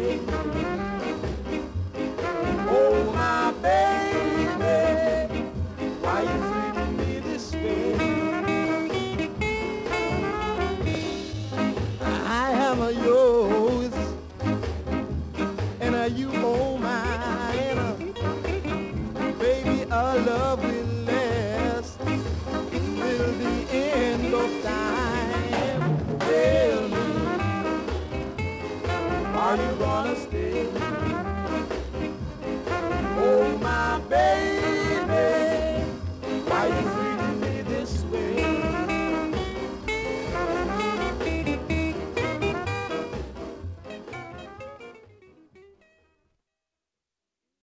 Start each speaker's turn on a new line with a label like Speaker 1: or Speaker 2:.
Speaker 1: stay? Oh, my baby, why you treating me this way? I am a yours, and you owe mine. Baby, our love will last till the end of time. Tell me, are you gonna stay?